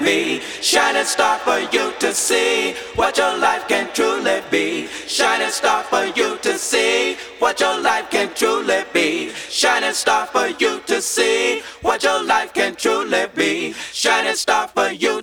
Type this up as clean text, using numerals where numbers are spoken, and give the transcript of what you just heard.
be. Shining star for you to see what your life can truly be. Shining star for you to see what your life can truly be. Shining star for you to see what your life can truly be. Shining star for you